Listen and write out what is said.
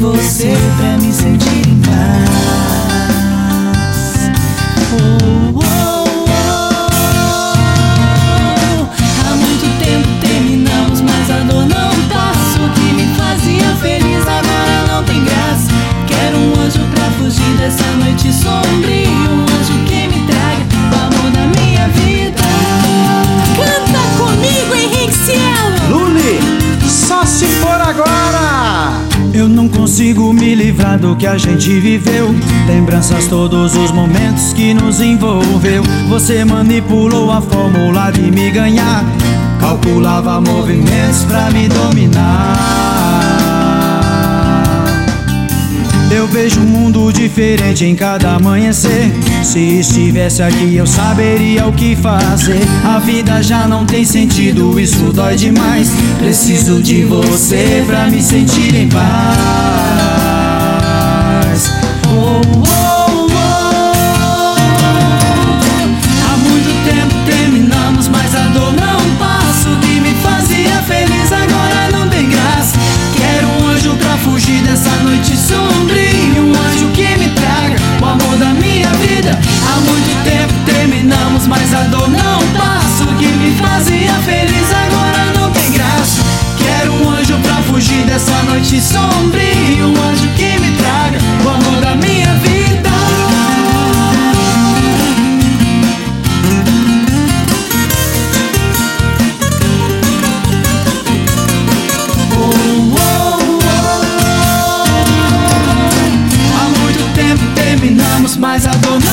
você pra me sentir em paz. Oh, oh, oh. Há muito tempo terminamos, mas a dor não passa. O que me fazia feliz agora não tem graça. Quero um anjo pra fugir dessa noite sombria, um anjo que me traga o amor da minha vida. Canta comigo, Henrique Cielo. Luli, só se for agora. Eu não consigo me livrar do que a gente viveu. Lembranças, todos os momentos que nos envolveu. Você manipulou a fórmula de me ganhar, calculava movimentos pra me dominar. Eu vejo um mundo diferente em cada amanhecer. Se estivesse aqui eu saberia o que fazer. A vida já não tem sentido, isso dói demais. Preciso de você pra me sentir em paz. Oh, oh, oh. Há muito tempo terminamos, mas a dor não passa. O que me fazia feliz agora não tem graça. Quero um anjo pra fugir dessa noite sombria, um anjo que me traga o amor da minha vida. Há muito tempo terminamos, mas a dor não passa. O que me fazia feliz agora não tem graça. Quero um anjo pra fugir dessa noite sombria, um anjo que me traga o amor da minha vida. Oh, oh, oh. Há muito tempo terminamos, mas a dor